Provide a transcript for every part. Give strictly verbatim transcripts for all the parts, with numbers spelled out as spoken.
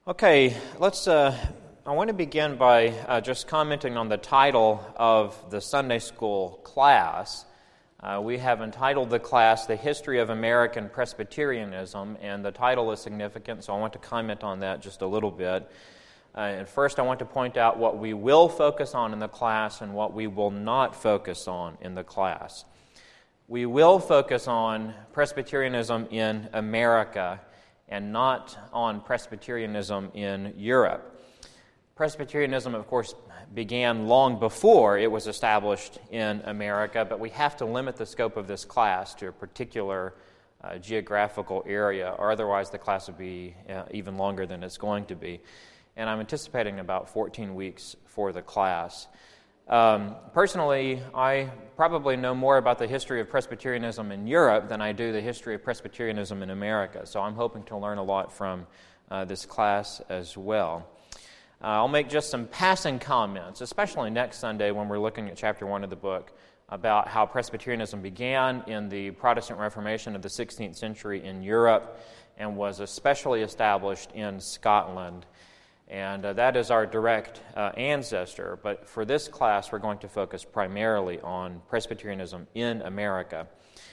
Okay, let's. Uh, I want to begin by uh, just commenting on the title of the Sunday school class. Uh, we have entitled the class "The History of American Presbyterianism," and the title is significant, so I want to comment on that just a little bit. Uh, and first, I want to point out what we will focus on in the class and what we will not focus on in the class. We will focus on Presbyterianism in America and not on Presbyterianism in Europe. Presbyterianism, of course, began long before it was established in America, but we have to limit the scope of this class to a particular uh, geographical area, or otherwise the class would be uh, even longer than it's going to be. And I'm anticipating about fourteen weeks for the class. Um, personally, I probably know more about the history of Presbyterianism in Europe than I do the history of Presbyterianism in America, so I'm hoping to learn a lot from uh, this class as well. Uh, I'll make just some passing comments, especially next Sunday when we're looking at chapter one of the book, about how Presbyterianism began in the Protestant Reformation of the sixteenth century in Europe and was especially established in Scotland. And uh, that is our direct uh, ancestor. But for this class, we're going to focus primarily on Presbyterianism in America.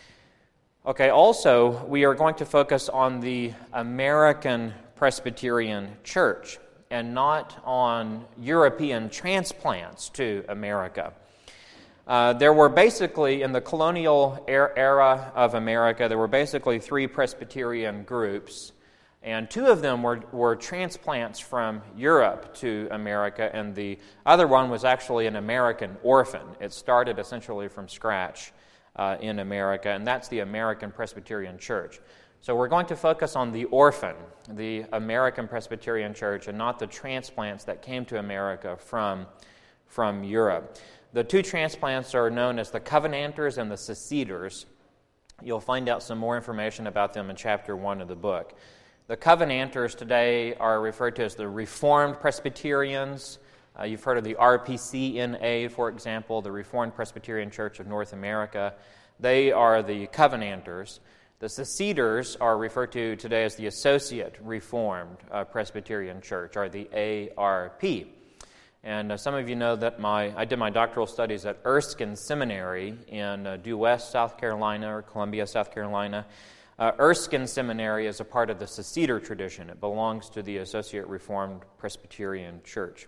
Okay, also, we are going to focus on the American Presbyterian Church and not on European transplants to America. Uh, there were basically, in the colonial era of America, there were basically three Presbyterian groups. And two of them were, were transplants from Europe to America, and the other one was actually an American orphan. It started essentially from scratch uh, in America, and that's the American Presbyterian Church. So we're going to focus on the orphan, the American Presbyterian Church, and not the transplants that came to America from, from Europe. The two transplants are known as the Covenanters and the Seceders. You'll find out some more information about them in chapter one of the book. The Covenanters today are referred to as the Reformed Presbyterians. Uh, you've heard of the R P C N A, for example, the Reformed Presbyterian Church of North America. They are the Covenanters. The Seceders are referred to today as the Associate Reformed uh, Presbyterian Church, or the A R P. And uh, some of you know that my I did my doctoral studies at Erskine Seminary in uh, Due West, South Carolina, or Columbia, South Carolina. Uh, Erskine Seminary is a part of the Seceder tradition. It belongs to the Associate Reformed Presbyterian Church.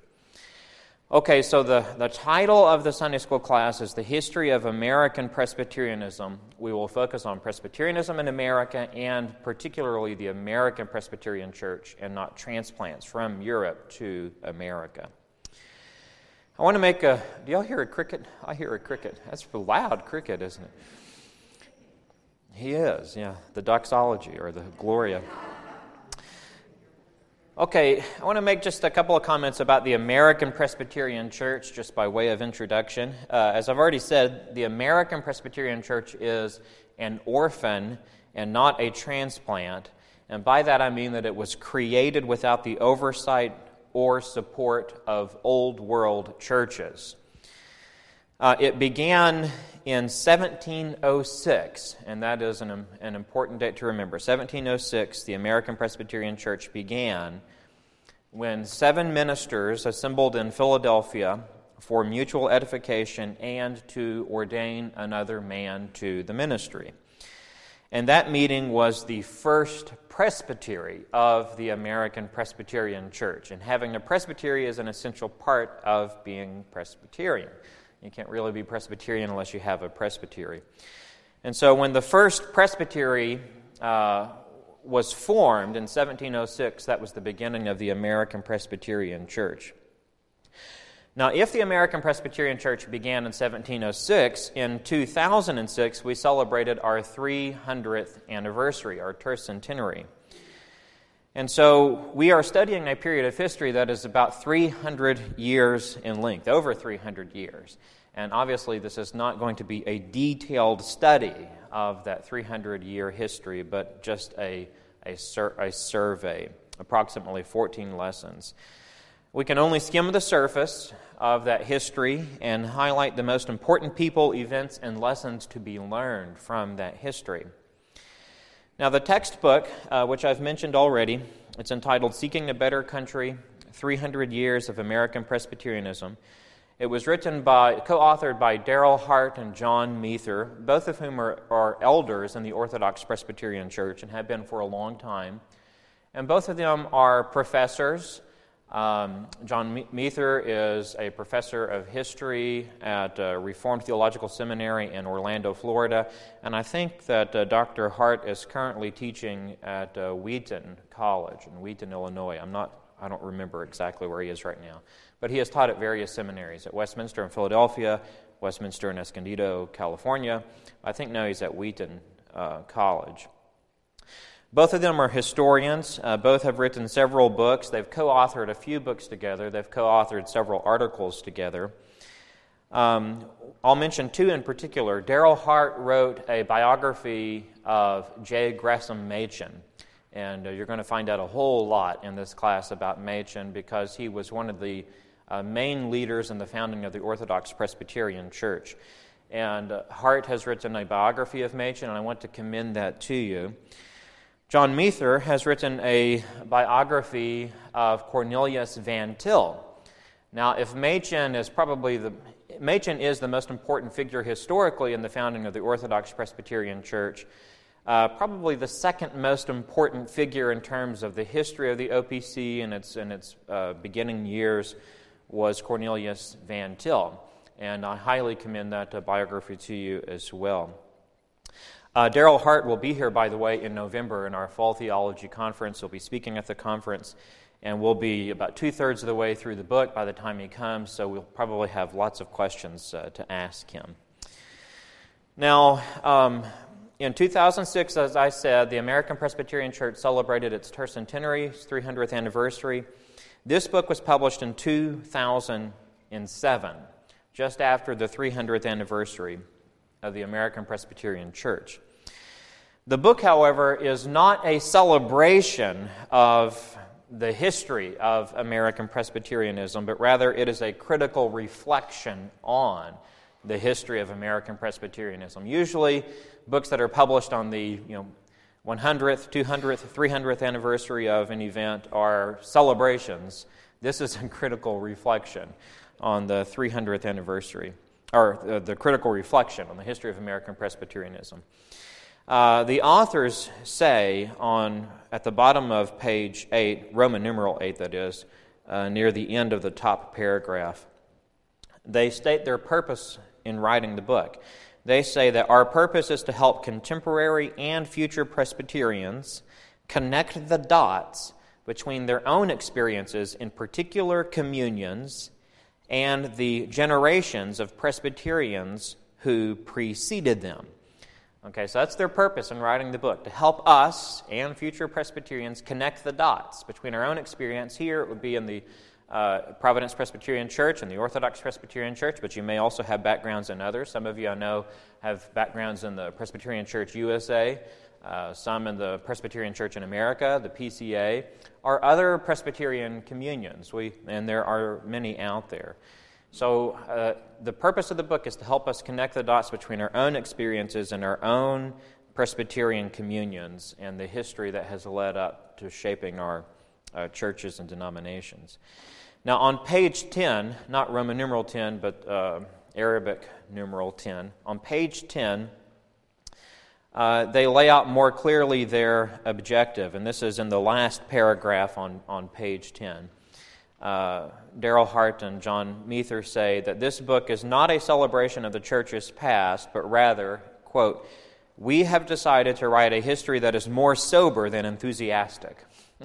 Okay, so the, the title of the Sunday school class is The History of American Presbyterianism. We will focus on Presbyterianism in America and particularly the American Presbyterian Church and not transplants from Europe to America. I want to make a... Do y'all hear a cricket? I hear a cricket. That's a loud cricket, isn't it? He is, yeah, the doxology or the Gloria. Okay, I want to make just a couple of comments about the American Presbyterian Church, just by way of introduction. Uh, as I've already said, the American Presbyterian Church is an orphan and not a transplant. And by that I mean that it was created without the oversight or support of old world churches. Uh, it began in seventeen oh six, and that is an, an important date to remember. seventeen oh six, the American Presbyterian Church began when seven ministers assembled in Philadelphia for mutual edification and to ordain another man to the ministry. And that meeting was the first presbytery of the American Presbyterian Church. And having a presbytery is an essential part of being Presbyterian. You can't really be Presbyterian unless you have a presbytery. And so when the first presbytery uh, was formed in seventeen oh six, that was the beginning of the American Presbyterian Church. Now, if the American Presbyterian Church began in seventeen oh six, in two thousand six we celebrated our three hundredth anniversary, our tercentenary. And so we are studying a period of history that is about three hundred years in length, over three hundred years. And obviously this is not going to be a detailed study of that three hundred year history, but just a, a, sur- a survey, approximately fourteen lessons. We can only skim the surface of that history and highlight the most important people, events, and lessons to be learned from that history. Now, the textbook, uh, which I've mentioned already, It's entitled Seeking a Better Country, three hundred Years of American Presbyterianism. It was written by, co-authored by Darrell Hart and John Meether, both of whom are, are elders in the Orthodox Presbyterian Church and have been for a long time. And both of them are professors. Um, John Meether is a professor of history at uh, Reformed Theological Seminary in Orlando, Florida, and I think that uh, Doctor Hart is currently teaching at uh, Wheaton College in Wheaton, Illinois. I'm not, I don't remember exactly where he is right now, but he has taught at various seminaries at Westminster in Philadelphia, Westminster in Escondido, California. I think now he's at Wheaton uh, College. Both of them are historians. Uh, both have written several books. They've co-authored a few books together. They've co-authored several articles together. Um, I'll mention two in particular. Darrell Hart wrote a biography of J. Gresham Machen, and uh, you're going to find out a whole lot in this class about Machen because he was one of the uh, main leaders in the founding of the Orthodox Presbyterian Church. And uh, Hart has written a biography of Machen, and I want to commend that to you. John Meether has written a biography of Cornelius Van Til. Now, if Machen is probably the Machen is the most important figure historically in the founding of the Orthodox Presbyterian Church, uh, probably the second most important figure in terms of the history of the O P C and its in its uh, beginning years was Cornelius Van Til, and I highly commend that uh, biography to you as well. Uh, Darrell Hart will be here, by the way, in November in our Fall Theology Conference. He'll be speaking at the conference, and we'll be about two-thirds of the way through the book by the time he comes, so we'll probably have lots of questions uh, to ask him. Now, um, in two thousand six, as I said, the American Presbyterian Church celebrated its tercentenary, its three hundredth anniversary. This book was published in two thousand seven, just after the three hundredth anniversary of the American Presbyterian Church. The book, however, is not a celebration of the history of American Presbyterianism, but rather it is a critical reflection on the history of American Presbyterianism. Usually, books that are published on the you know one hundredth, two hundredth, three hundredth anniversary of an event are celebrations. This is a critical reflection on the three hundredth anniversary, or uh, the critical reflection on the history of American Presbyterianism. Uh, the authors say on at the bottom of page eight, Roman numeral eight that is, uh, near the end of the top paragraph, they state their purpose in writing the book. They say that our purpose is to help contemporary and future Presbyterians connect the dots between their own experiences in particular communions and the generations of Presbyterians who preceded them. Okay, so that's their purpose in writing the book, to help us and future Presbyterians connect the dots between our own experience. Here it would be in the uh, Providence Presbyterian Church and the Orthodox Presbyterian Church, but you may also have backgrounds in others. Some of you I know have backgrounds in the Presbyterian Church U S A, uh, some in the Presbyterian Church in America, the P C A, or other Presbyterian communions, we, and there are many out there. So uh, the purpose of the book is to help us connect the dots between our own experiences and our own Presbyterian communions and the history that has led up to shaping our uh, churches and denominations. Now on page ten, not Roman numeral ten, but uh, Arabic numeral ten, on page ten, uh, they lay out more clearly their objective, and this is in the last paragraph on, on page ten. Uh, Darrell Hart and John Meether say that this book is not a celebration of the church's past, but rather, quote, we have decided to write a history that is more sober than enthusiastic,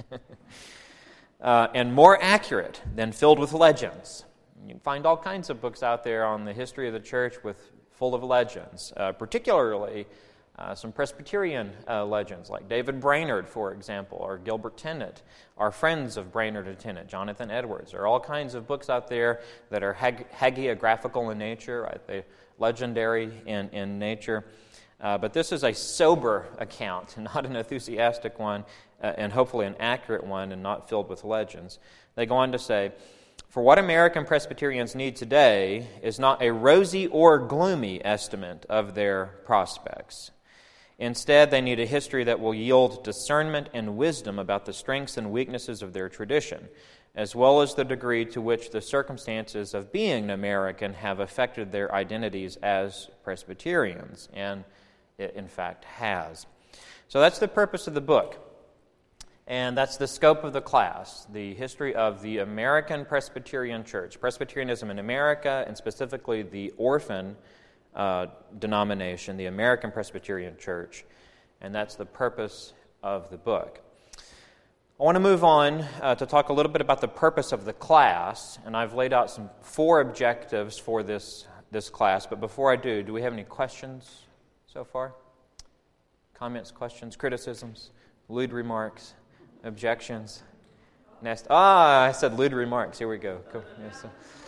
uh, and more accurate than filled with legends. You can find all kinds of books out there on the history of the church with full of legends, uh, particularly Uh, some Presbyterian uh, legends, like David Brainerd, for example, or Gilbert Tennant, are friends of Brainerd and Tennant, Jonathan Edwards. There are all kinds of books out there that are hag- hagiographical in nature, right? They're legendary in, in nature. Uh, but this is a sober account, not an enthusiastic one, uh, and hopefully an accurate one and not filled with legends. They go on to say, for what American Presbyterians need today is not a rosy or gloomy estimate of their prospects. Instead, they need a history that will yield discernment and wisdom about the strengths and weaknesses of their tradition, as well as the degree to which the circumstances of being American have affected their identities as Presbyterians, and it in fact has. So that's the purpose of the book, and that's the scope of the class, the history of the American Presbyterian Church, Presbyterianism in America, and specifically the orphan uh, denomination, the American Presbyterian Church, and that's the purpose of the book. I want to move on uh, to talk a little bit about the purpose of the class, and I've laid out some four objectives for this, this class, but before I do, do we have any questions so far? Comments, questions, criticisms, lewd remarks, objections? Next. Ah, I said lewd remarks. Here we go. Cool. Yes,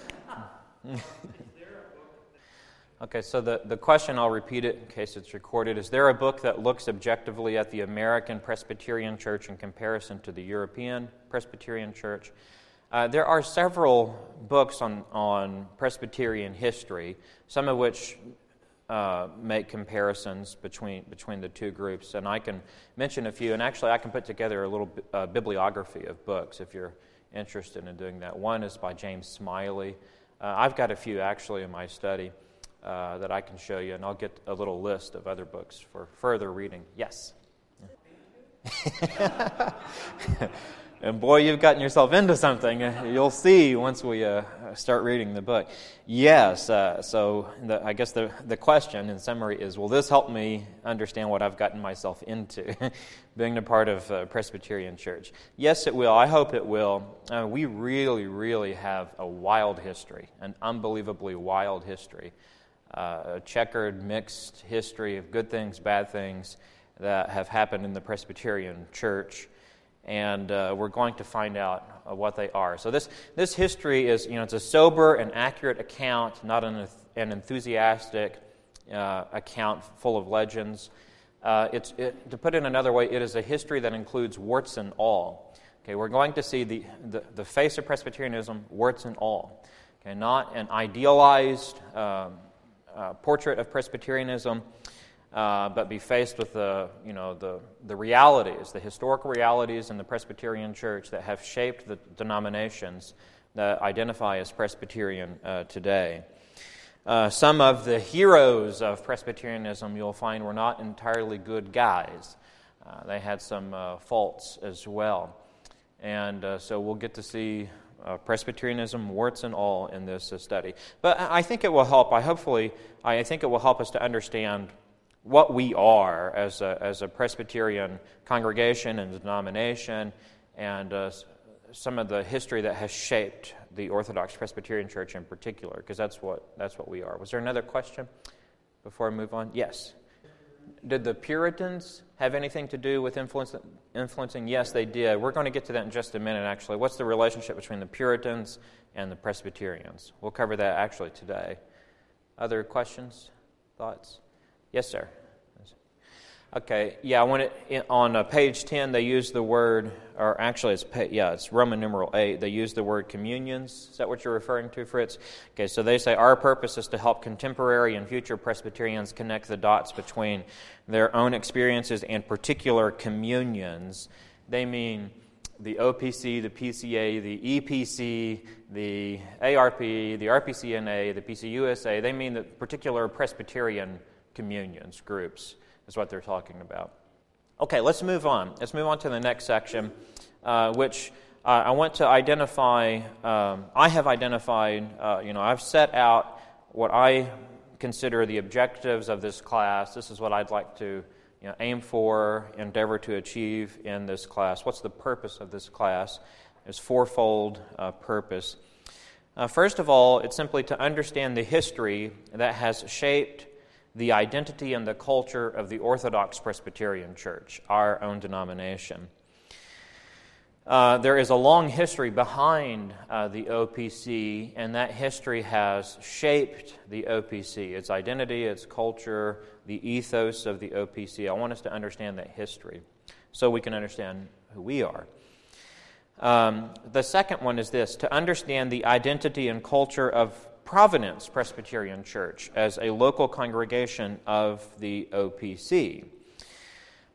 okay, so the, the question, I'll repeat it in case it's recorded. Is there a book that looks objectively at the American Presbyterian Church in comparison to the European Presbyterian Church? Uh, there are several books on, on Presbyterian history, some of which uh, make comparisons between between the two groups, and I can mention a few, and actually I can put together a little uh, bibliography of books if you're interested in doing that. One is by James Smiley. Uh, I've got a few actually in my study uh, that I can show you, and I'll get a little list of other books for further reading. Yes? And boy, you've gotten yourself into something. You'll see once we uh, start reading the book. Yes, uh, so the, I guess the, the question in summary is, will this help me understand what I've gotten myself into, being a part of uh, Presbyterian Church? Yes, it will. I hope it will. Uh, we really, really have a wild history, an unbelievably wild history, uh, a checkered, mixed history of good things, bad things that have happened in the Presbyterian Church. And uh, we're going to find out uh, what they are. So this this history is, you know, it's a sober and accurate account, not an, an enthusiastic uh, account full of legends. Uh, it's it, to put it another way, it is a history that includes warts and all. Okay, we're going to see the, the, the face of Presbyterianism, warts and all. Okay, not an idealized um, uh, portrait of Presbyterianism, Uh, but be faced with the, you know, the, the realities, the historical realities in the Presbyterian Church that have shaped the denominations that identify as Presbyterian uh, today. Uh, some of the heroes of Presbyterianism, you'll find, were not entirely good guys. Uh, they had some uh, faults as well. And uh, so we'll get to see uh, Presbyterianism, warts and all, in this uh, study. But I think it will help. I hopefully, I think it will help us to understand what we are as a, as a Presbyterian congregation and denomination, and uh, some of the history that has shaped the Orthodox Presbyterian Church in particular, because that's what that's what we are. Was there another question before I move on? Yes. Did the Puritans have anything to do with influence, influencing? Yes, they did. We're going to get to that in just a minute, actually. What's the relationship between the Puritans and the Presbyterians? We'll cover that actually today. Other questions, thoughts? Yes, sir. Okay, yeah, when it, on uh, page ten, they use the word, or actually it's, yeah, it's Roman numeral eight, they use the word communions. Is that what you're referring to, Fritz? Okay, so they say, our purpose is to help contemporary and future Presbyterians connect the dots between their own experiences and particular communions. They mean the O P C, the P C A, the E P C, the A R P, the R P C N A, the P C U S A. They mean the particular Presbyterian communions, groups, is what they're talking about. Okay, let's move on. Let's move on to the next section, uh, which uh, I want to identify. Um, I have identified, uh, you know, I've set out what I consider the objectives of this class. This is what I'd like to, you know, aim for, endeavor to achieve in this class. What's the purpose of this class? There's fourfold uh, purpose. Uh, first of all, it's simply to understand the history that has shaped the identity and the culture of the Orthodox Presbyterian Church, our own denomination. Uh, there is a long history behind uh, the O P C, and that history has shaped the O P C, its identity, its culture, the ethos of the O P C. I want us to understand that history so we can understand who we are. Um, the second one is this, to understand the identity and culture of Providence Presbyterian Church as a local congregation of the O P C.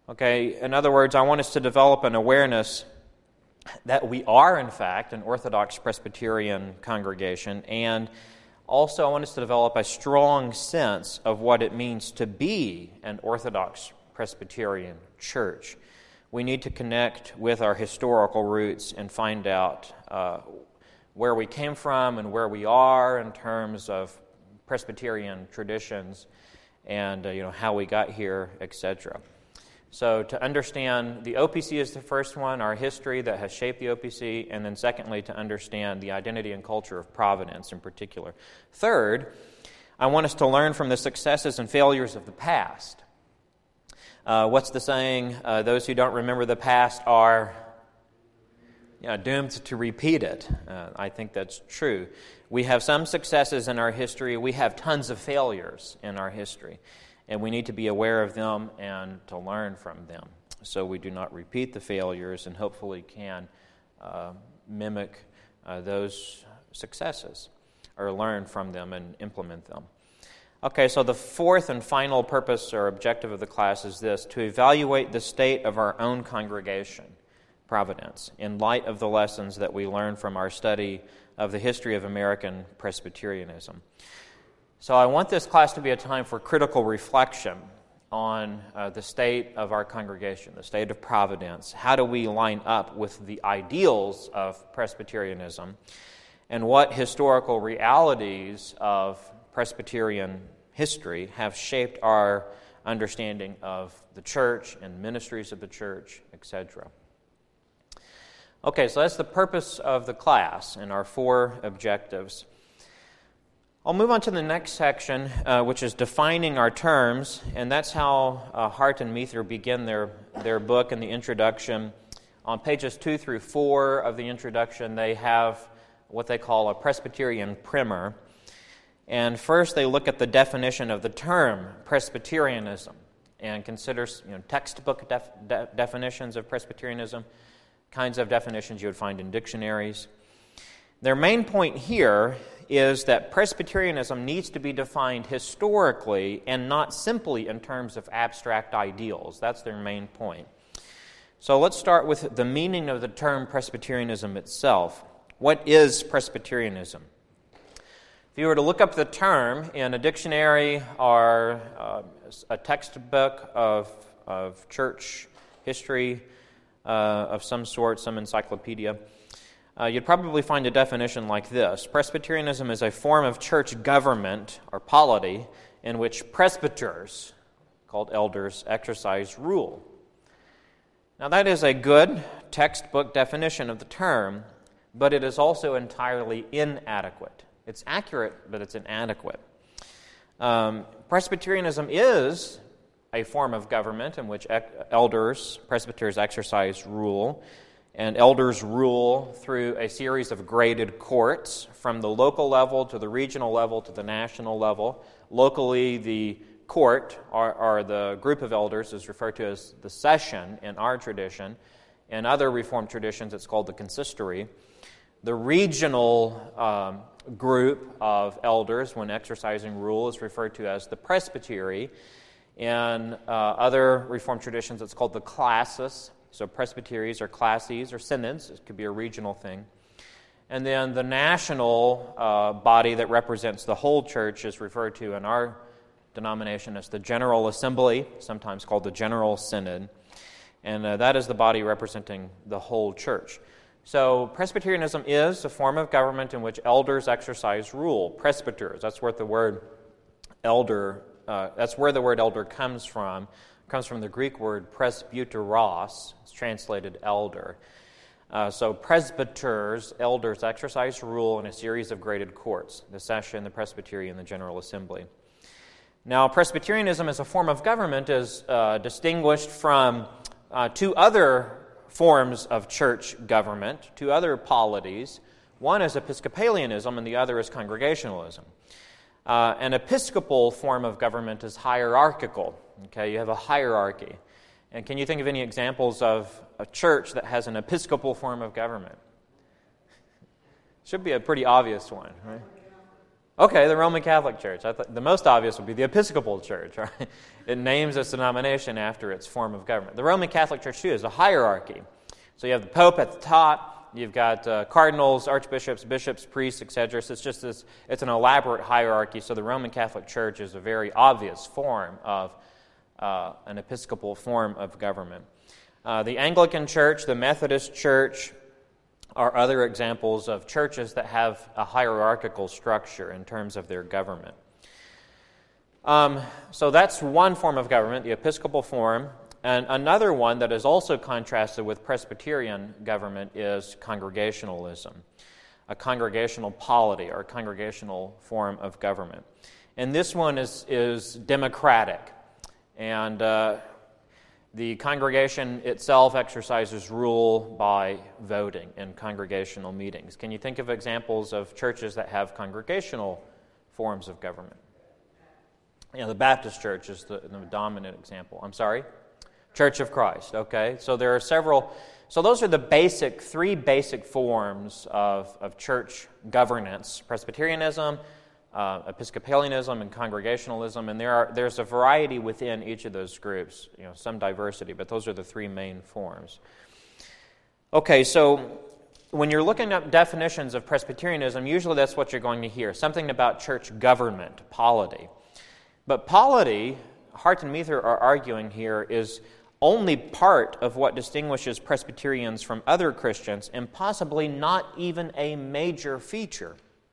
Okay, in other words, I want us to develop an awareness that we are, in fact, an Orthodox Presbyterian congregation, and also I want us to develop a strong sense of what it means to be an Orthodox Presbyterian church. We need to connect with our historical roots and find out uh, where we came from and where we are in terms of Presbyterian traditions and uh, you know how we got here, et cetera. So to understand the O P C is the first one, our history that has shaped the O P C, and then secondly, to understand the identity and culture of Providence in particular. Third, I want us to learn from the successes and failures of the past. Uh, what's the saying? Uh, those who don't remember the past are you know, doomed to repeat it. Uh, I think that's true. We have some successes in our history. We have tons of failures in our history. And we need to be aware of them and to learn from them so we do not repeat the failures and hopefully can uh, mimic uh, those successes or learn from them and implement them. Okay, so the fourth and final purpose or objective of the class is this: to evaluate the state of our own congregation, Providence, in light of the lessons that we learn from our study of the history of American Presbyterianism. So I want this class to be a time for critical reflection on uh, the state of our congregation, the state of Providence. How do we line up with the ideals of Presbyterianism, and what historical realities of Presbyterian history have shaped our understanding of the church and ministries of the church, et cetera. Okay, so that's the purpose of the class and our four objectives. I'll move on to the next section, uh, which is defining our terms, and that's how uh, Hart and Mather begin their, their book in the introduction. On pages two through four of the introduction, they have what they call a Presbyterian primer. And first, they look at the definition of the term Presbyterianism and consider you know, textbook def- de- definitions of Presbyterianism, kinds of definitions you would find in dictionaries. Their main point here is that Presbyterianism needs to be defined historically and not simply in terms of abstract ideals. That's their main point. So let's start with the meaning of the term Presbyterianism itself. What is Presbyterianism? If you were to look up the term in a dictionary or uh, a textbook of, of church history uh, of some sort, some encyclopedia, Uh, you'd probably find a definition like this: Presbyterianism is a form of church government or polity in which presbyters, called elders, exercise rule. Now that is a good textbook definition of the term, but it is also entirely inadequate. It's accurate, but it's inadequate. Um, Presbyterianism is a form of government in which elders, presbyters, exercise rule. And elders rule through a series of graded courts from the local level to the regional level to the national level. Locally, the court, or, or the group of elders, is referred to as the session in our tradition. In other Reformed traditions, it's called the consistory. The regional um, group of elders, when exercising rule, is referred to as the presbytery. In uh, other Reformed traditions, it's called the classis. So presbyteries or classes or synods, it could be a regional thing. And then the national uh, body that represents the whole church is referred to in our denomination as the General Assembly, sometimes called the General Synod. And uh, that is the body representing the whole church. So Presbyterianism is a form of government in which elders exercise rule. Presbyters, that's where the word elder, uh, that's where the word elder comes from. Comes from the Greek word presbyteros. It's translated elder. Uh, so presbyters, elders, exercise rule in a series of graded courts: the session, the presbytery, and the General Assembly. Now, Presbyterianism as a form of government is uh, distinguished from uh, two other forms of church government, two other polities. One is Episcopalianism, and the other is Congregationalism. Uh, an Episcopal form of government is hierarchical. Okay, you have a hierarchy. And can you think of any examples of a church that has an Episcopal form of government? Should be a pretty obvious one, right? Okay, the Roman Catholic Church. I th- the most obvious would be the Episcopal Church, right? It names its denomination after its form of government. The Roman Catholic Church, too, is a hierarchy. So you have the Pope at the top, you've got uh, cardinals, archbishops, bishops, priests, et cetera. So it's just this, it's an elaborate hierarchy. So the Roman Catholic Church is a very obvious form of uh, an episcopal form of government. Uh, the Anglican Church, the Methodist Church, are other examples of churches that have a hierarchical structure in terms of their government. Um, so that's one form of government, the Episcopal form. And another one that is also contrasted with Presbyterian government is congregationalism, a congregational polity or congregational form of government. And this one is, is democratic. And uh, the congregation itself exercises rule by voting in congregational meetings. Can you think of examples of churches that have congregational forms of government? Yeah, the Baptist Church is the, the dominant example. I'm sorry? Church of Christ, okay. So there are several, so those are the basic, three basic forms of, of church governance: Presbyterianism, uh, Episcopalianism, and Congregationalism. And there are there's a variety within each of those groups, you know, some diversity, but those are the three main forms. Okay, so when you're looking up definitions of Presbyterianism, usually that's what you're going to hear, something about church government, polity. But polity, Hart and Mather are arguing here, is only part of what distinguishes Presbyterians from other Christians, and possibly not even a major feature.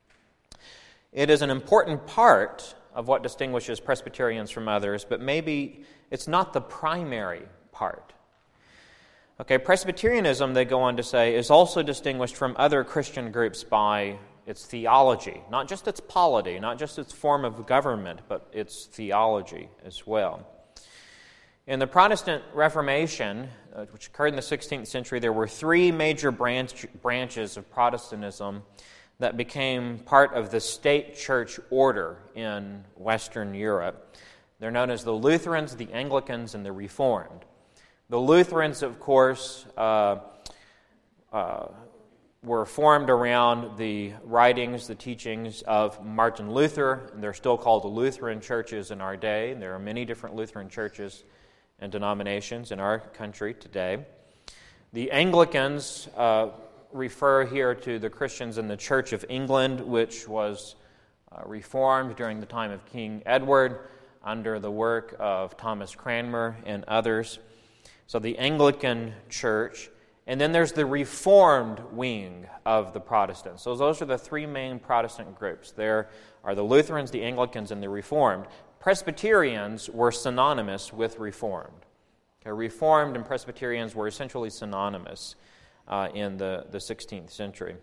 It is an important part of what distinguishes Presbyterians from others, but maybe it's not the primary part. Okay, Presbyterianism, they go on to say, is also distinguished from other Christian groups by its theology, not just its polity, not just its form of government, but its theology as well. In the Protestant Reformation, uh, which occurred in the sixteenth century, there were three major branch, branches of Protestantism that became part of the state church order in Western Europe. They're known as the Lutherans, the Anglicans, and the Reformed. The Lutherans, of course, uh, uh, were formed around the writings, the teachings of Martin Luther, and they're still called the Lutheran churches in our day. There are many different Lutheran churches and denominations in our country today. The Anglicans uh, refer here to the Christians in the Church of England, which was uh, reformed during the time of King Edward under the work of Thomas Cranmer and others. So the Anglican Church. And then there's the Reformed wing of the Protestants. So those are the three main Protestant groups. There are the Lutherans, the Anglicans, and the Reformed. Presbyterians were synonymous with Reformed. Okay, Reformed and Presbyterians were essentially synonymous uh, in the, the sixteenth century.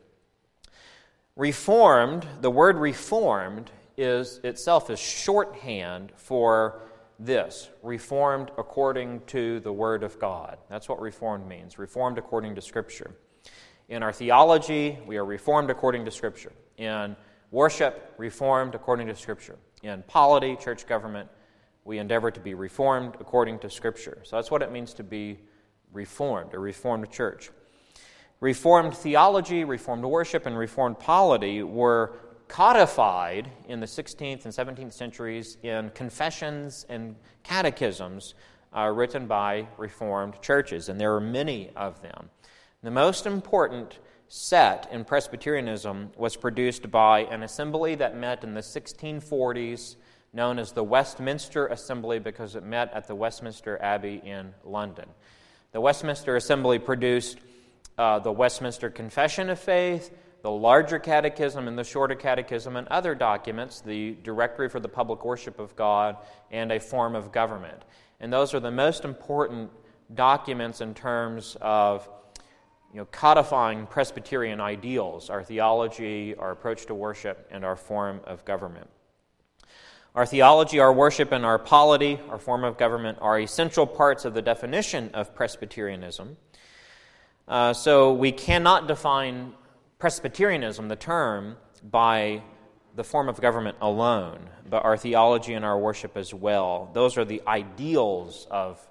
Reformed, the word Reformed is itself is shorthand for this, reformed according to the Word of God. That's what reformed means, reformed according to Scripture. In our theology, we are reformed according to Scripture. In worship, reformed according to Scripture. In polity, church government, we endeavor to be reformed according to Scripture. So that's what it means to be reformed, a reformed church. Reformed theology, reformed worship, and reformed polity were codified in the sixteenth and seventeenth centuries in confessions and catechisms uh, written by Reformed churches, and there are many of them. The most important set in Presbyterianism was produced by an assembly that met in the sixteen forties, known as the Westminster Assembly, because it met at the Westminster Abbey in London. The Westminster Assembly produced uh, the Westminster Confession of Faith, the larger catechism and the shorter catechism, and other documents, the Directory for the Public Worship of God, and a form of government. And those are the most important documents in terms of, you know, codifying Presbyterian ideals, our theology, our approach to worship, and our form of government. Our theology, our worship, and our polity, our form of government, are essential parts of the definition of Presbyterianism. Uh, so we cannot define Presbyterianism, the term, by the form of government alone, but our theology and our worship as well. Those are the ideals of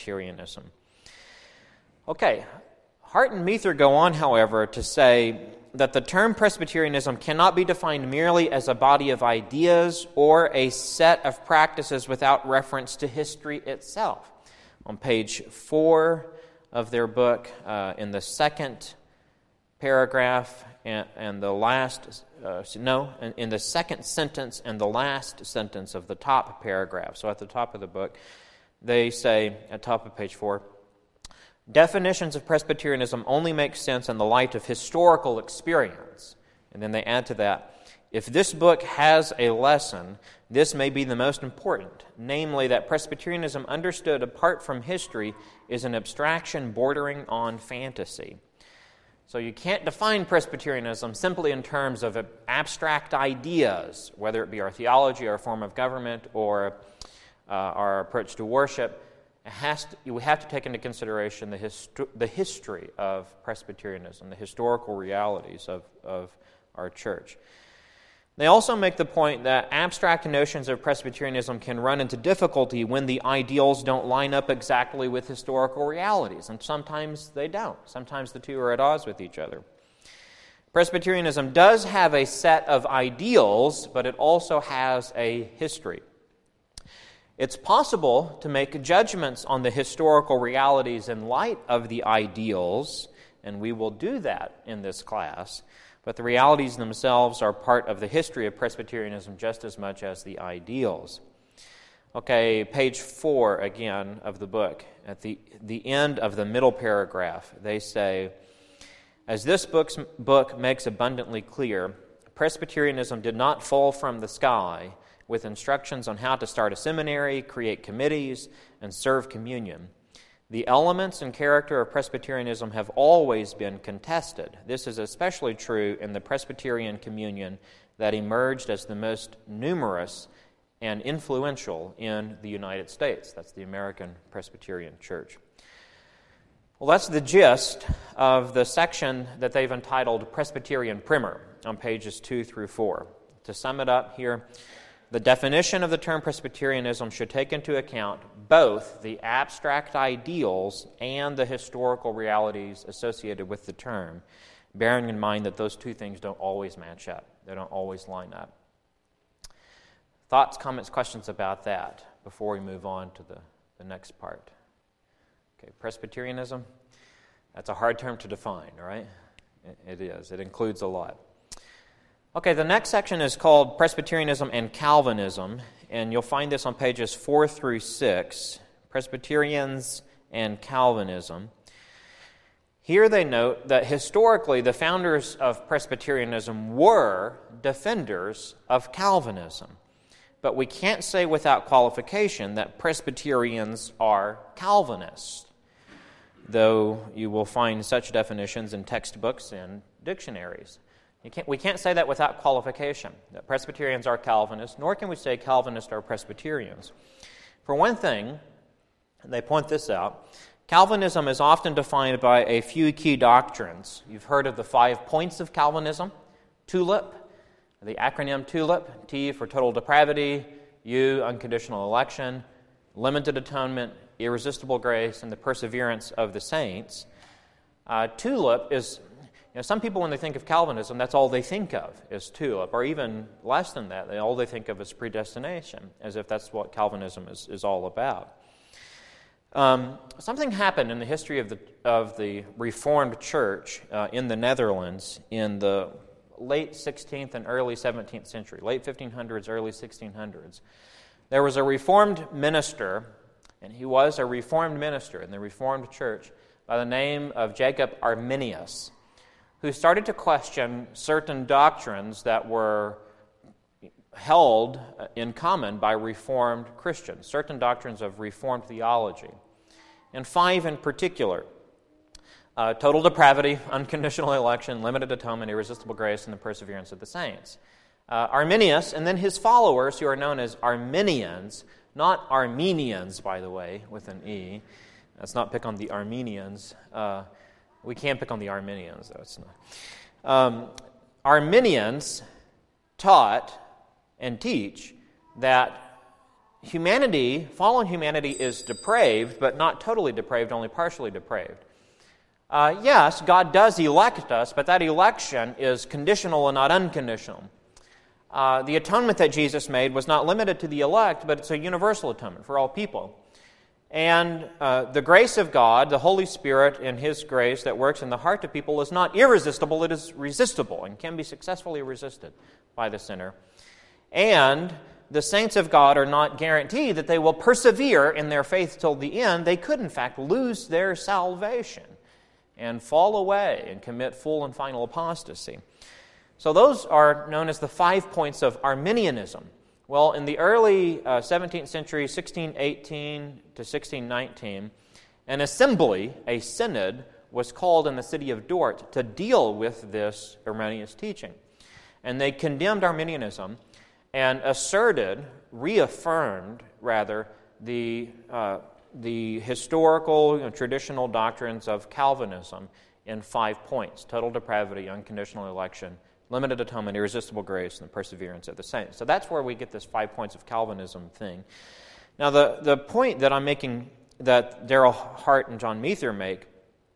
Presbyterianism. Okay, Hart and Mather go on, however, to say that the term Presbyterianism cannot be defined merely as a body of ideas or a set of practices without reference to history itself. On page four of their book, uh, in the second paragraph and, and the last, uh, no, in, in the second sentence and the last sentence of the top paragraph, so at the top of the book, they say, at top of page four, definitions of Presbyterianism only make sense in the light of historical experience. And then they add to that, if this book has a lesson, this may be the most important, namely that Presbyterianism understood apart from history is an abstraction bordering on fantasy. So you can't define Presbyterianism simply in terms of abstract ideas, whether it be our theology, our form of government, or uh, our approach to worship. It has to, we have to take into consideration the, histo- the history of Presbyterianism, the historical realities of, of our church. They also make the point that abstract notions of Presbyterianism can run into difficulty when the ideals don't line up exactly with historical realities, and sometimes they don't. Sometimes the two are at odds with each other. Presbyterianism does have a set of ideals, but it also has a history. It's possible to make judgments on the historical realities in light of the ideals, and we will do that in this class, but the realities themselves are part of the history of Presbyterianism just as much as the ideals. Okay, page four again of the book. At the, the end of the middle paragraph, they say, as this book's, book makes abundantly clear, Presbyterianism did not fall from the sky with instructions on how to start a seminary, create committees, and serve communion. The elements and character of Presbyterianism have always been contested. This is especially true in the Presbyterian communion that emerged as the most numerous and influential in the United States. That's the American Presbyterian Church. Well, that's the gist of the section that they've entitled Presbyterian Primer on pages two through four. To sum it up here, the definition of the term Presbyterianism should take into account both the abstract ideals and the historical realities associated with the term, bearing in mind that those two things don't always match up. They don't always line up. Thoughts, comments, questions about that before we move on to the, the next part? Okay, Presbyterianism, that's a hard term to define, right? It, it is. It includes a lot. Okay, the next section is called Presbyterianism and Calvinism, and you'll find this on pages four through six, Presbyterians and Calvinism. Here they note that historically the founders of Presbyterianism were defenders of Calvinism, but we can't say without qualification that Presbyterians are Calvinists, though you will find such definitions in textbooks and dictionaries. You can't, we can't say that without qualification, that Presbyterians are Calvinists, nor can we say Calvinists are Presbyterians. For one thing, they point this out, Calvinism is often defined by a few key doctrines. You've heard of the five points of Calvinism, TULIP, the acronym TULIP, T for total depravity, U, unconditional election, limited atonement, irresistible grace, and the perseverance of the saints. Uh, TULIP is... You know, some people, when they think of Calvinism, that's all they think of is TULIP, or even less than that. They, all they think of is predestination, as if that's what Calvinism is, is all about. Um, something happened in the history of the of the Reformed Church uh, in the Netherlands in the late sixteenth and early seventeenth century, late fifteen hundreds, early sixteen hundreds. There was a Reformed minister, and he was a Reformed minister in the Reformed Church by the name of Jacob Arminius, who started to question certain doctrines that were held in common by Reformed Christians, certain doctrines of Reformed theology, and five in particular: uh, total depravity, unconditional election, limited atonement, irresistible grace, and the perseverance of the saints. Uh, Arminius, and then his followers, who are known as Arminians, not Armenians, by the way, with an E. Let's not pick on the Armenians. Uh, We can pick on the Arminians, though. It's not. Um, Arminians taught and teach that humanity, fallen humanity, is depraved, but not totally depraved, only partially depraved. Uh, yes, God does elect us, but that election is conditional and not unconditional. Uh, the atonement that Jesus made was not limited to the elect, but it's a universal atonement for all people. And uh, the grace of God, the Holy Spirit and His grace that works in the heart of people is not irresistible, it is resistible and can be successfully resisted by the sinner. And the saints of God are not guaranteed that they will persevere in their faith till the end. They could, in fact, lose their salvation and fall away and commit full and final apostasy. So those are known as the five points of Arminianism. Well, in the early uh, seventeenth century, sixteen eighteen to sixteen nineteen, an assembly, a synod, was called in the city of Dort to deal with this erroneous teaching. And they condemned Arminianism and asserted, reaffirmed, rather, the, uh, the historical, you know, traditional doctrines of Calvinism in five points: total depravity, unconditional election, limited atonement, irresistible grace, and the perseverance of the saints. So that's where we get this five points of Calvinism thing. Now, the, the point that I'm making, that Darrell Hart and John Meether make,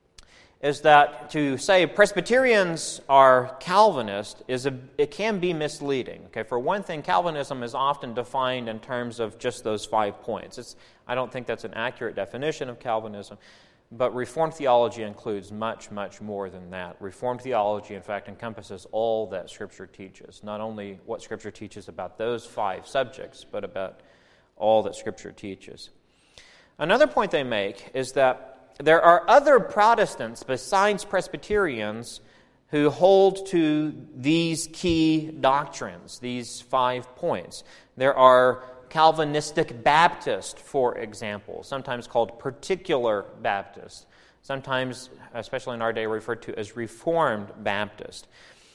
is that to say Presbyterians are Calvinist is a, it can be misleading. Okay, for one thing, Calvinism is often defined in terms of just those five points. It's, I don't think that's an accurate definition of Calvinism. But Reformed theology includes much, much more than that. Reformed theology, in fact, encompasses all that Scripture teaches, not only what Scripture teaches about those five subjects, but about all that Scripture teaches. Another point they make is that there are other Protestants besides Presbyterians who hold to these key doctrines, these five points. There are Calvinistic Baptist, for example, sometimes called particular Baptist, sometimes, especially in our day, referred to as Reformed Baptist.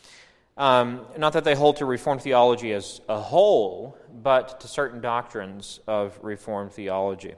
Um, not that they hold to Reformed theology as a whole, but to certain doctrines of Reformed theology.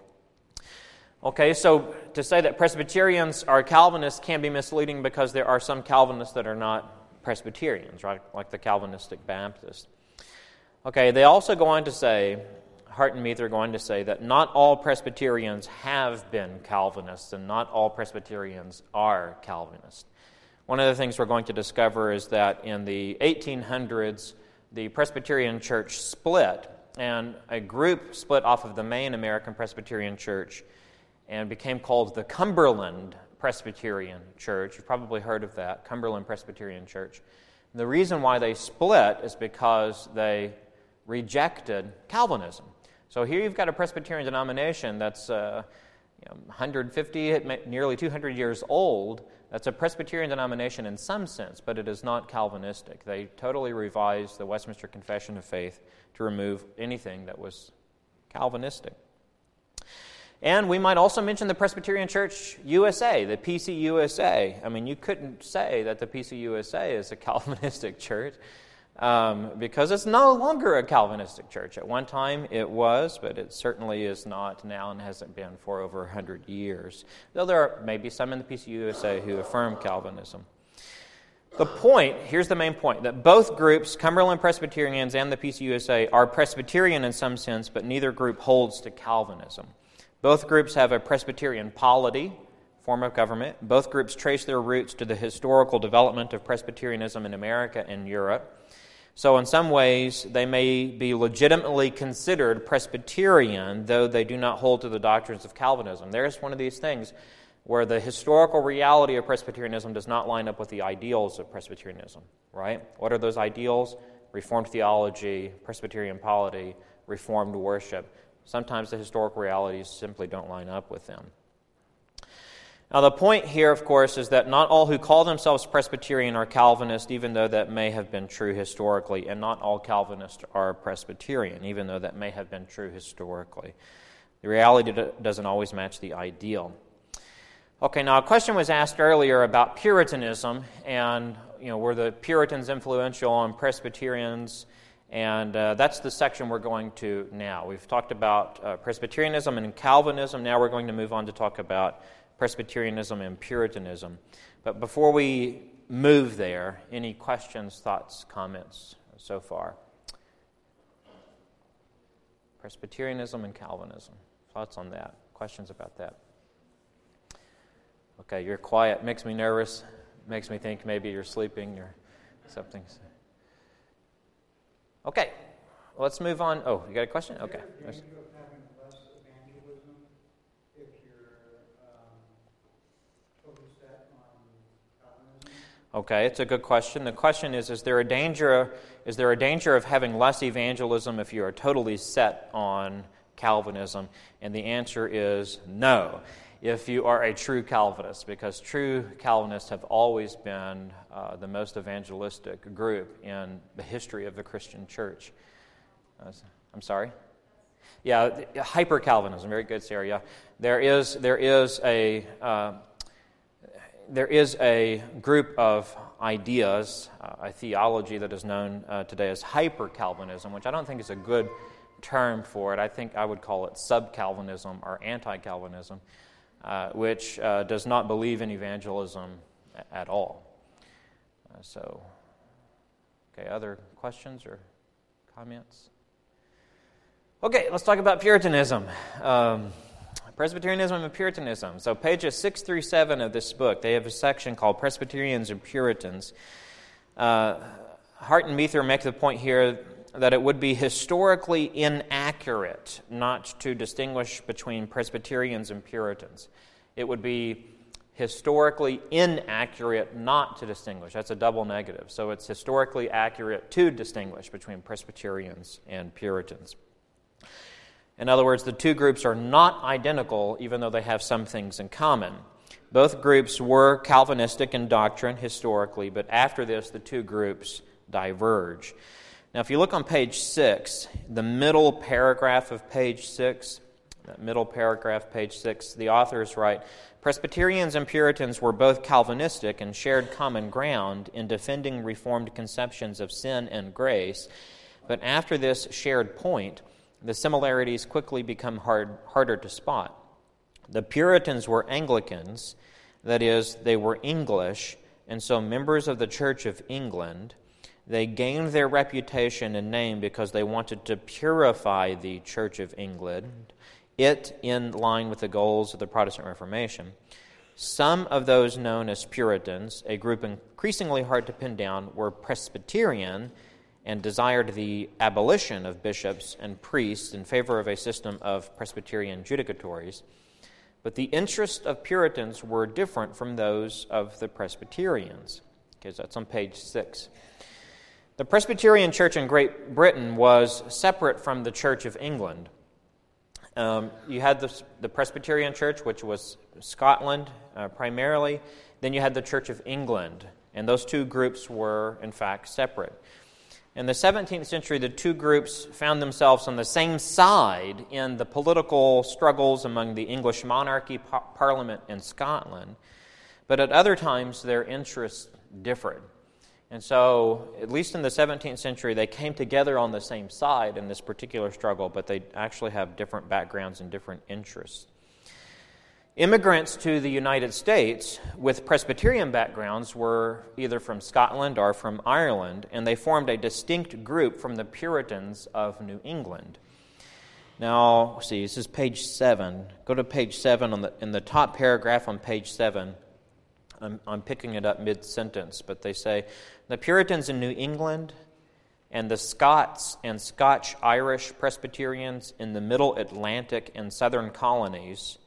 Okay, so to say that Presbyterians are Calvinists can be misleading because there are some Calvinists that are not Presbyterians, right? Like the Calvinistic Baptist. Okay, they also go on to say, Hart and Meether are going to say that not all Presbyterians have been Calvinists and not all Presbyterians are Calvinists. One of the things we're going to discover is that in the eighteen hundreds, the Presbyterian Church split, and a group split off of the main American Presbyterian Church and became called the Cumberland Presbyterian Church. You've probably heard of that, Cumberland Presbyterian Church. And the reason why they split is because they rejected Calvinism. So here you've got a Presbyterian denomination that's uh, you know, one hundred fifty, nearly two hundred years old. That's a Presbyterian denomination in some sense, but it is not Calvinistic. They totally revised the Westminster Confession of Faith to remove anything that was Calvinistic. And we might also mention the Presbyterian Church U S A, the P C U S A. I mean, you couldn't say that the P C U S A is a Calvinistic church. Um, because it's no longer a Calvinistic church. At one time it was, but it certainly is not now and hasn't been for over one hundred years. Though there are maybe some in the P C U S A who affirm Calvinism. The point, here's the main point, that both groups, Cumberland Presbyterians and the P C U S A, are Presbyterian in some sense, but neither group holds to Calvinism. Both groups have a Presbyterian polity, form of government. Both groups trace their roots to the historical development of Presbyterianism in America and Europe. So in some ways, they may be legitimately considered Presbyterian, though they do not hold to the doctrines of Calvinism. There's one of these things where the historical reality of Presbyterianism does not line up with the ideals of Presbyterianism, right? What are those ideals? Reformed theology, Presbyterian polity, Reformed worship. Sometimes the historical realities simply don't line up with them. Now, the point here, of course, is that not all who call themselves Presbyterian are Calvinist, even though that may have been true historically, and not all Calvinists are Presbyterian, even though that may have been true historically. The reality doesn't always match the ideal. Okay, now a question was asked earlier about Puritanism, and you know, were the Puritans influential on Presbyterians? And uh, that's the section we're going to now. We've talked about uh, Presbyterianism and Calvinism. Now we're going to move on to talk about Presbyterianism and Puritanism. But before we move there, any questions, thoughts, comments so far? Presbyterianism and Calvinism. Thoughts on that? Questions about that? Okay, you're quiet. Makes me nervous. Makes me think maybe you're sleeping or something. Okay, let's move on. Oh, you got a question? Okay. Is there danger of having less evangelism if you're um, totally set on Calvinism? Okay, it's a good question. The question is: Is there a danger? Is there a danger of having less evangelism if you are totally set on Calvinism? And the answer is no. If you are a true Calvinist, because true Calvinists have always been uh, the most evangelistic group in the history of the Christian church. Uh, I'm sorry? Yeah, hyper-Calvinism. Very good, Sarah. Yeah. There is, there is a... Uh, There is a group of ideas, uh, a theology that is known uh, today as hyper-Calvinism, which I don't think is a good term for it. I think I would call it sub-Calvinism or anti-Calvinism, uh, which uh, does not believe in evangelism at all. Uh, so, okay, other questions or comments? Okay, let's talk about Puritanism. Um, Presbyterianism and Puritanism. So pages six through seven of this book, they have a section called Presbyterians and Puritans. Uh, Hart and Mather make the point here that it would be historically inaccurate not to distinguish between Presbyterians and Puritans. It would be historically inaccurate not to distinguish. That's a double negative. So it's historically accurate to distinguish between Presbyterians and Puritans. In other words, the two groups are not identical, even though they have some things in common. Both groups were Calvinistic in doctrine historically, but after this, the two groups diverge. Now, if you look on page six, the middle paragraph of page six, that middle paragraph, page six, the authors write, Presbyterians and Puritans were both Calvinistic and shared common ground in defending Reformed conceptions of sin and grace, but after this shared point, the similarities quickly become hard, harder to spot. The Puritans were Anglicans, that is, they were English, and so members of the Church of England. They gained their reputation and name because they wanted to purify the Church of England, it in line with the goals of the Protestant Reformation. Some of those known as Puritans, a group increasingly hard to pin down, were Presbyterian and desired the abolition of bishops and priests in favor of a system of Presbyterian judicatories. But the interests of Puritans were different from those of the Presbyterians. Okay, so that's on page six. The Presbyterian Church in Great Britain was separate from the Church of England. Um, you had the, the Presbyterian Church, which was Scotland uh, primarily. Then you had the Church of England, and those two groups were, in fact, separate. In the seventeenth century, the two groups found themselves on the same side in the political struggles among the English monarchy, par- Parliament, and Scotland, but at other times their interests differed. And so, at least in the seventeenth century, they came together on the same side in this particular struggle, but they actually have different backgrounds and different interests. Immigrants to the United States with Presbyterian backgrounds were either from Scotland or from Ireland, and they formed a distinct group from the Puritans of New England. Now, let's see, this is page seven. Go to page seven. On the, in the top paragraph on page seven, I'm, I'm picking it up mid-sentence, but they say, the Puritans in New England and the Scots and Scotch-Irish Presbyterians in the Middle Atlantic and Southern colonies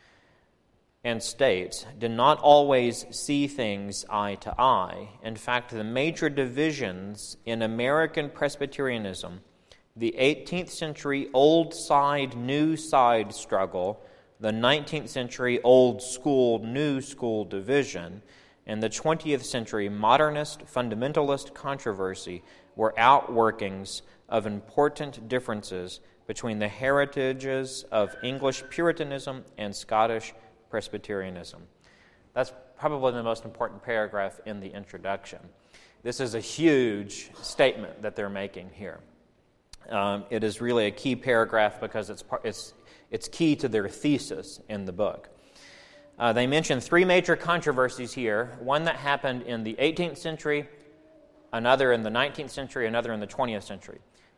and states did not always see things eye to eye. In fact, the major divisions in American Presbyterianism, the eighteenth century old side, new side struggle, the nineteenth century old school, new school division, and the twentieth century modernist fundamentalist controversy were outworkings of important differences between the heritages of English Puritanism and Scottish Presbyterianism. That's probably the most important paragraph in the introduction. This is a huge statement that they're making here. Um, it is really a key paragraph because it's it's it's key to their thesis in the book. Uh, they mention three major controversies here: one that happened in the eighteenth century, another in the nineteenth century, another in the twentieth century.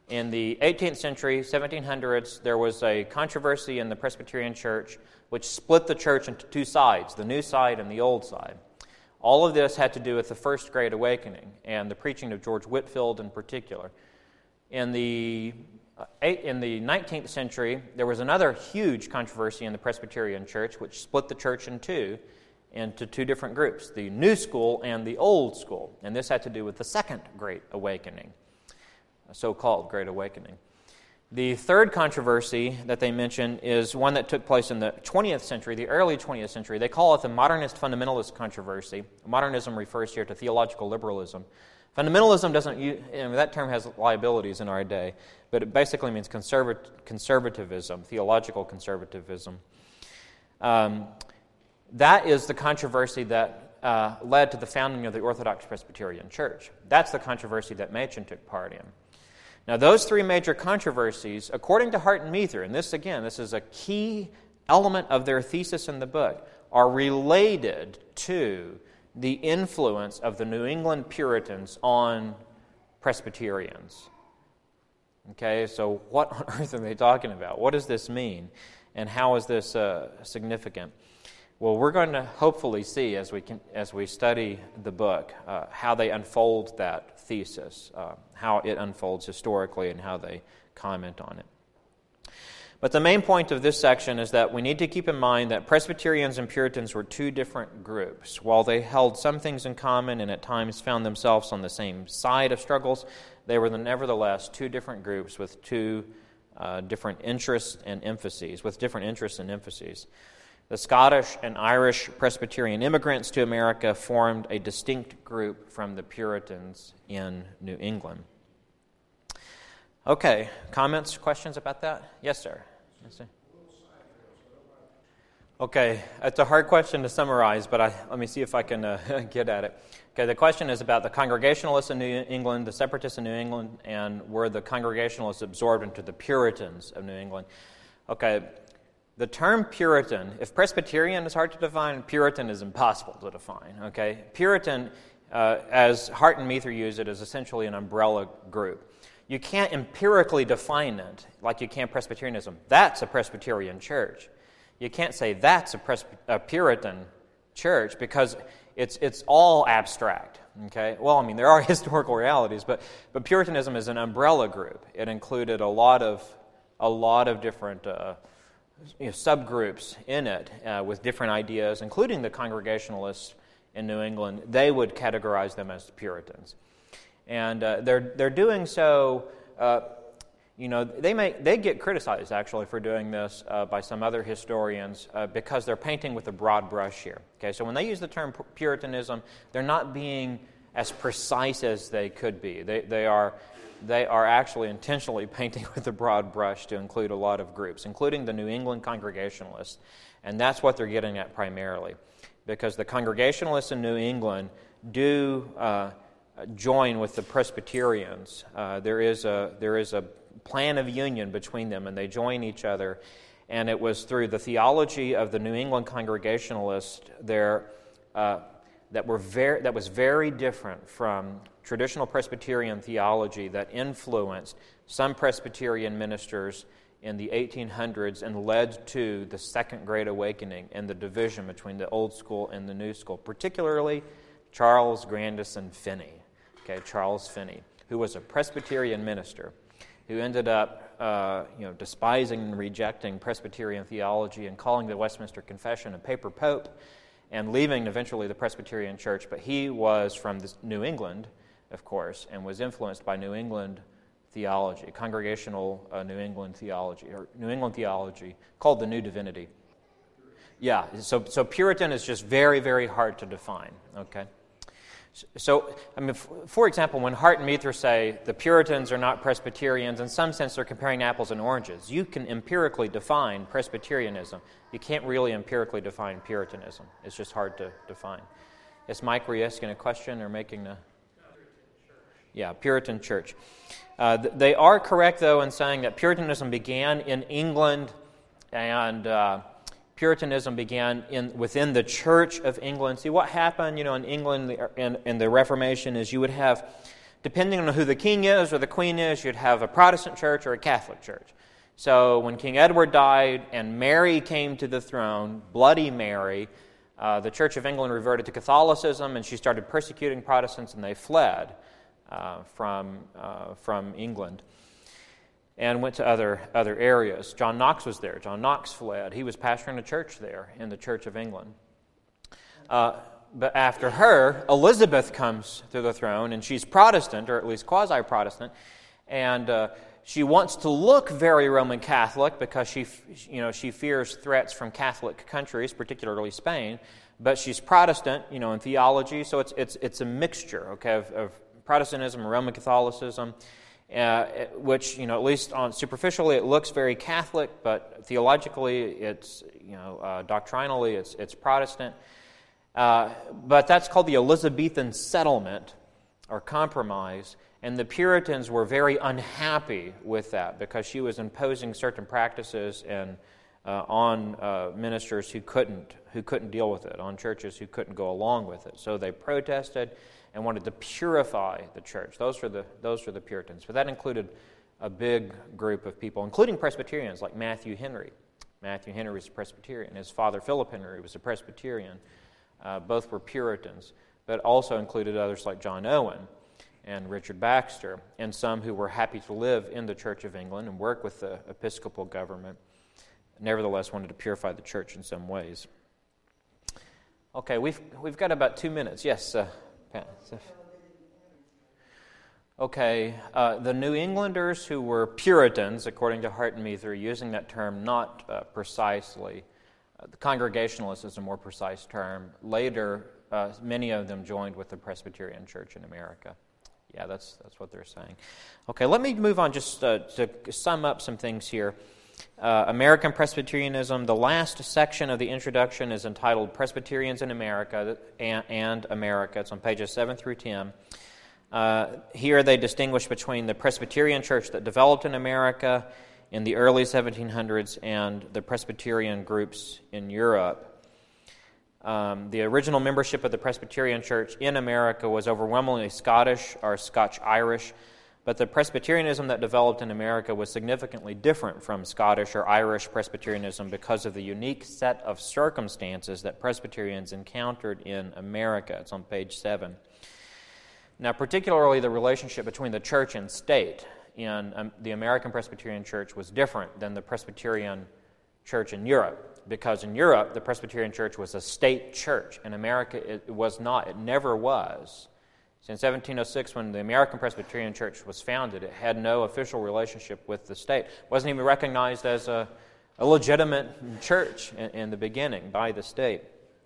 In the eighteenth century, seventeen hundreds, there was a controversy in the Presbyterian Church which split the church into two sides, the new side and the old side. All of this had to do with the First Great Awakening and the preaching of George Whitefield in particular. In the in the nineteenth century, there was another huge controversy in the Presbyterian Church which split the church in two, into two different groups, the New School and the Old School. And this had to do with the Second Great Awakening, a so-called Great Awakening. The third controversy that they mention is one that took place in the twentieth century, the early twentieth century. They call it the Modernist Fundamentalist controversy. Modernism refers here to theological liberalism. Fundamentalism doesn't, you know, that term has liabilities in our day, but it basically means conservat- conservatism, theological conservatism. Um, that is the controversy that uh, led to the founding of the Orthodox Presbyterian Church. That's the controversy that Machen took part in. Now, those three major controversies, according to Hart and Mather, and this, again, this is a key element of their thesis in the book, are related to the influence of the New England Puritans on Presbyterians. Okay, so what on earth are they talking about? What does this mean? And how is this uh, significant? Well, we're going to hopefully see as we can, as we study the book uh, how they unfold that thesis, uh, how it unfolds historically, and how they comment on it. But the main point of this section is that we need to keep in mind that Presbyterians and Puritans were two different groups. While they held some things in common and at times found themselves on the same side of struggles, they were nevertheless two different groups with two uh, different interests and emphases, with different interests and emphases. The Scottish and Irish Presbyterian immigrants to America formed a distinct group from the Puritans in New England. Okay, comments, questions about that? Yes, sir. Yes, sir. Okay, it's a hard question to summarize, but I, let me see if I can uh, get at it. Okay, the question is about the Congregationalists in New England, the Separatists in New England, and were the Congregationalists absorbed into the Puritans of New England? Okay, the term Puritan, if Presbyterian is hard to define, Puritan is impossible to define. Okay, Puritan, uh, as Hart and Mather use it, is essentially an umbrella group. You can't empirically define it like you can Presbyterianism. That's a Presbyterian church. You can't say that's a, Presby- a Puritan church because it's it's all abstract. Okay. Well, I mean there are historical realities, but but Puritanism is an umbrella group. It included a lot of a lot of different uh, you know, subgroups in it uh, with different ideas, including the Congregationalists in New England. They would categorize them as Puritans. And uh, they're they're doing so, uh, you know, they may they get criticized actually for doing this uh, by some other historians uh, because they're painting with a broad brush here. Okay, so when they use the term Puritanism, they're not being as precise as they could be. They they are they are actually intentionally painting with a broad brush to include a lot of groups, including the New England Congregationalists, and that's what they're getting at primarily, because the Congregationalists in New England do. Uh, join with the Presbyterians. Uh, there is a there is a plan of union between them, and they join each other. And it was through the theology of the New England Congregationalists there uh, that were very that was very different from traditional Presbyterian theology that influenced some Presbyterian ministers in the eighteen hundreds and led to the Second Great Awakening and the division between the Old School and the New School, particularly Charles Grandison Finney. Okay, Charles Finney, who was a Presbyterian minister, who ended up, uh, you know, despising and rejecting Presbyterian theology and calling the Westminster Confession a paper pope, and leaving eventually the Presbyterian Church. But he was from this New England, of course, and was influenced by New England theology, congregational uh, New England theology, or New England theology called the New Divinity. Yeah, so so Puritan is just very, very hard to define. Okay. So, I mean, for example, when Hart and Mather say the Puritans are not Presbyterians, in some sense they're comparing apples and oranges. You can empirically define Presbyterianism. You can't really empirically define Puritanism. It's just hard to define. Yes, Mike, were you asking a question or making a... Yeah, Puritan church. Uh, they are correct, though, in saying that Puritanism began in England and... Uh, Puritanism began in within the Church of England. See, what happened, you know, in England in, in the Reformation is you would have depending on who the king is or the queen is, you'd have a Protestant church or a Catholic church. So when King Edward died and Mary came to the throne, Bloody Mary, uh, the Church of England reverted to Catholicism, and she started persecuting Protestants, and they fled uh, from uh, from England and went to other other areas. John Knox was there. John Knox fled. He was pastoring a church there in the Church of England. Uh, but after her, Elizabeth comes to the throne, and she's Protestant, or at least quasi-Protestant, and uh, she wants to look very Roman Catholic because she, you know, she fears threats from Catholic countries, particularly Spain. But she's Protestant, you know, in theology, so it's it's it's a mixture, okay, of, of Protestantism and Roman Catholicism, uh, which, you know, at least on superficially it looks very Catholic, but theologically it's, you know, uh, doctrinally it's it's Protestant. Uh, but that's called the Elizabethan settlement or compromise. And the Puritans were very unhappy with that because she was imposing certain practices and uh, on uh, ministers who couldn't who couldn't deal with it, on churches who couldn't go along with it. So they protested and wanted to purify the church. Those were the those were the Puritans. But that included a big group of people, including Presbyterians like Matthew Henry. Matthew Henry was a Presbyterian. His father, Philip Henry, was a Presbyterian. Uh, both were Puritans, but also included others like John Owen and Richard Baxter, and some who were happy to live in the Church of England and work with the episcopal government, nevertheless wanted to purify the church in some ways. Okay, we've we've got about two minutes. Yes, uh, Pat. Okay, uh, the New Englanders who were Puritans, according to Hart and Mather, using that term not uh, precisely. Uh, the Congregationalist is a more precise term. Later, uh, many of them joined with the Presbyterian Church in America. Yeah, that's that's what they're saying. Okay, let me move on just uh, to sum up some things here. Uh, American Presbyterianism, the last section of the introduction is entitled Presbyterians in America and, and America. It's on pages seven through ten. Uh, here they distinguish between the Presbyterian Church that developed in America in the early seventeen hundreds and the Presbyterian groups in Europe. Um, the original membership of the Presbyterian Church in America was overwhelmingly Scottish or Scotch-Irish, but the Presbyterianism that developed in America was significantly different from Scottish or Irish Presbyterianism because of the unique set of circumstances that Presbyterians encountered in America. It's on page seven. Now, particularly the relationship between the church and state in um, the American Presbyterian Church was different than the Presbyterian Church in Europe, because in Europe, the Presbyterian Church was a state church. In America, it was not. It never was. So in seventeen oh six, when the American Presbyterian Church was founded, it had no official relationship with the state. It wasn't even recognized as a, a legitimate church in, in the beginning by the state.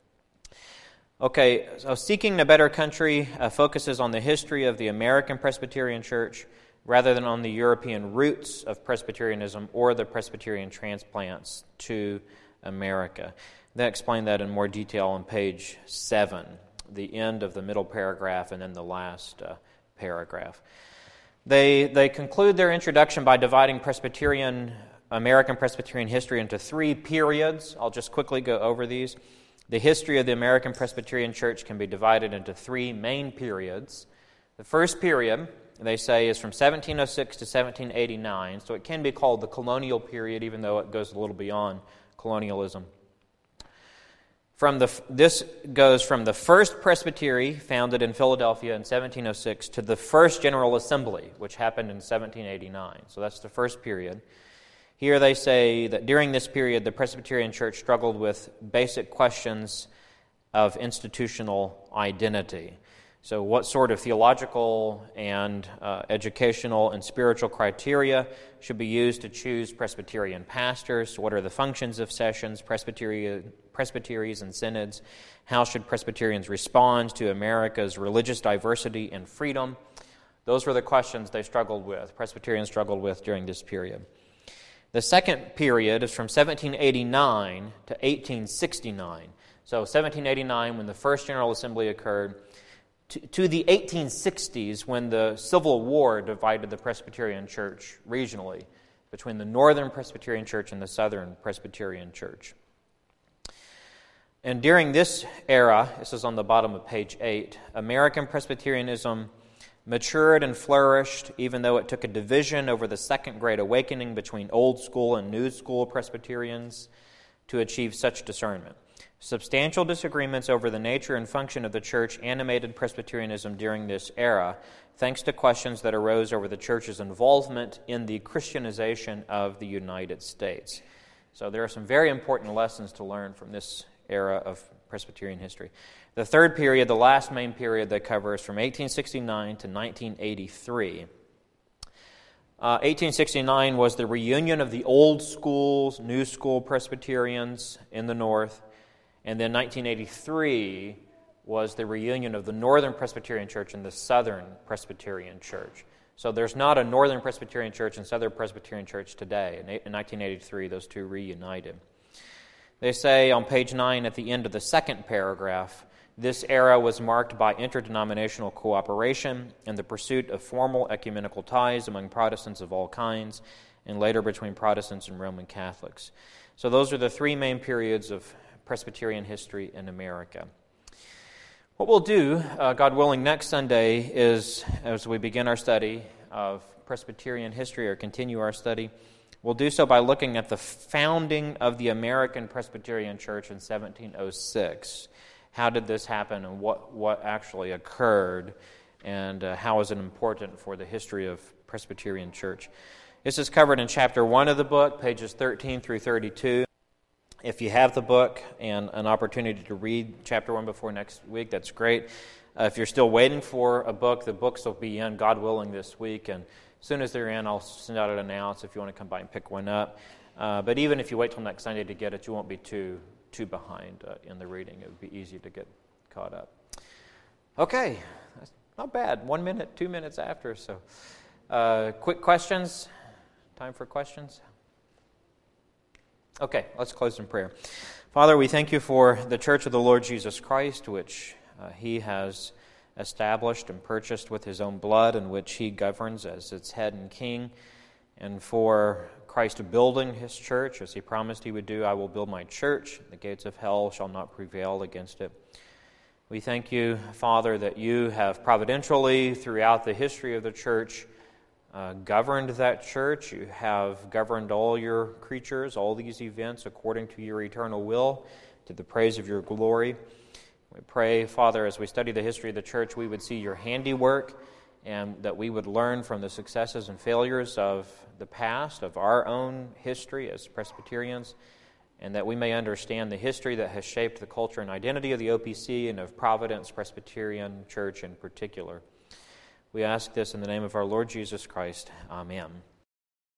Okay, so Seeking a Better Country uh, focuses on the history of the American Presbyterian Church rather than on the European roots of Presbyterianism or the Presbyterian transplants to America. They explain that in more detail on page seven, the end of the middle paragraph and then the last uh, paragraph. They they conclude their introduction by dividing Presbyterian, American Presbyterian history into three periods. I'll just quickly go over these. The history of the American Presbyterian Church can be divided into three main periods. The first period, they say, is from seventeen oh six to seventeen eighty-nine, so it can be called the colonial period, even though it goes a little beyond colonialism. From the this goes from the first presbytery, founded in Philadelphia in seventeen oh six, to the first General Assembly, which happened in seventeen eighty-nine. So that's the first period. Here they say that during this period, the Presbyterian Church struggled with basic questions of institutional identity. So what sort of theological and uh, educational and spiritual criteria should be used to choose Presbyterian pastors? What are the functions of sessions, Presbyterian, presbyteries, and synods? How should Presbyterians respond to America's religious diversity and freedom? Those were the questions they struggled with, Presbyterians struggled with during this period. The second period is from seventeen eighty-nine to eighteen sixty-nine. So seventeen eighty-nine, when the first General Assembly occurred, to, to the eighteen sixties, when the Civil War divided the Presbyterian Church regionally between the Northern Presbyterian Church and the Southern Presbyterian Church. And during this era, this is on the bottom of page eight, American Presbyterianism matured and flourished, even though it took a division over the Second Great Awakening between Old School and New School Presbyterians to achieve such discernment. Substantial disagreements over the nature and function of the church animated Presbyterianism during this era, thanks to questions that arose over the church's involvement in the Christianization of the United States. So there are some very important lessons to learn from this era of Presbyterian history. The third period, the last main period they cover, is from eighteen sixty-nine to nineteen eighty-three. Uh, eighteen sixty-nine was the reunion of the Old Schools, New School Presbyterians in the North, and then nineteen eighty-three was the reunion of the Northern Presbyterian Church and the Southern Presbyterian Church. So there's not a Northern Presbyterian Church and Southern Presbyterian Church today. In nineteen eighty-three, those two reunited. They say on page nine at the end of the second paragraph, this era was marked by interdenominational cooperation and the pursuit of formal ecumenical ties among Protestants of all kinds, and later between Protestants and Roman Catholics. So those are the three main periods of Presbyterian history in America. What we'll do, uh, God willing, next Sunday is, as we begin our study of Presbyterian history or continue our study, we'll do so by looking at the founding of the American Presbyterian Church in seventeen oh six. How did this happen, and what, what actually occurred, and uh, how is it important for the history of Presbyterian Church? This is covered in chapter one of the book, pages thirteen through thirty-two. If you have the book and an opportunity to read chapter one before next week, that's great. Uh, if you're still waiting for a book, the books will be in, God willing, this week. And as soon as they're in, I'll send out an announce if you want to come by and pick one up. Uh, but even if you wait till next Sunday to get it, you won't be too too behind uh, in the reading. It would be easy to get caught up. Okay, that's not bad. One minute, two minutes after. So, uh, quick questions. Time for questions. Okay, let's close in prayer. Father, we thank you for the Church of the Lord Jesus Christ, which uh, He has established and purchased with His own blood, and which He governs as its head and king, and for Christ building His church, as He promised He would do. I will build my church. The gates of hell shall not prevail against it. We thank you, Father, that you have providentially, throughout the history of the church, uh, governed that church. You have governed all your creatures, all these events, according to your eternal will, to the praise of your glory. We pray, Father, as we study the history of the church, we would see your handiwork, and that we would learn from the successes and failures of the past, of our own history as Presbyterians, and that we may understand the history that has shaped the culture and identity of the O P C and of Providence Presbyterian Church in particular. We ask this in the name of our Lord Jesus Christ. Amen.